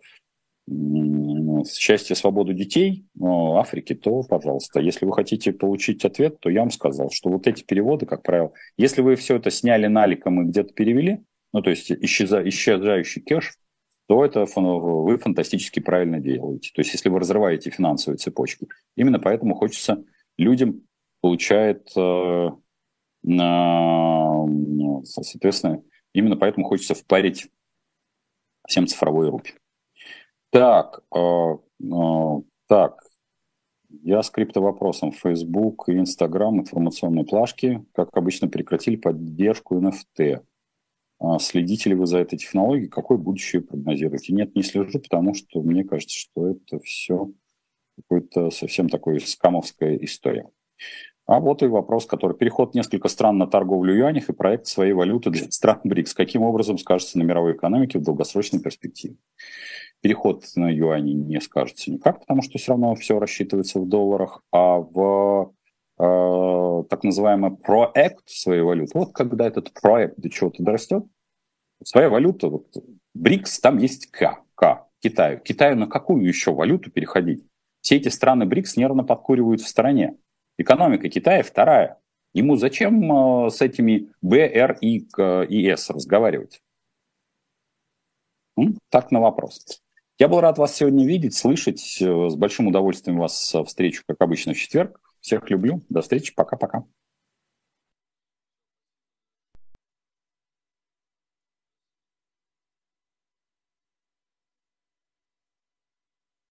счастье, свободу детей Африки, то, пожалуйста. Если вы хотите получить ответ, то я вам сказал, что вот эти переводы, как правило, если вы все это сняли наликом и где-то перевели, то есть исчезающий кэш, то это вы фантастически правильно делаете. То есть, если вы разрываете финансовые цепочки. Именно поэтому хочется людям получать, соответственно, именно поэтому хочется впарить всем цифровой рубль. Так, я с криптовопросом. Facebook и Instagram, информационные плашки, как обычно, прекратили поддержку NFT. Следите ли вы за этой технологией? Какое будущее прогнозируете? Нет, не слежу, потому что мне кажется, что это все какой-то совсем такой скамовская история. А вот и вопрос, который переход несколько стран на торговлю юанях и проект своей валюты для стран БРИКС. Каким образом скажется на мировой экономике в долгосрочной перспективе? Переход на юани не скажется никак, потому что все равно все рассчитывается в долларах, а в так называемый проект своей валюты, вот когда этот проект до чего-то дорастет, своя валюта, вот БРИКС, там есть К, Китаю. Китаю на какую еще валюту переходить? Все эти страны БРИКС нервно подкуривают в стране. Экономика Китая вторая. Ему зачем с этими Б, Р и С разговаривать? Так на вопрос. Я был рад вас сегодня видеть, слышать. С большим удовольствием вас встречу, как обычно, в четверг. Всех люблю. До встречи. Пока-пока.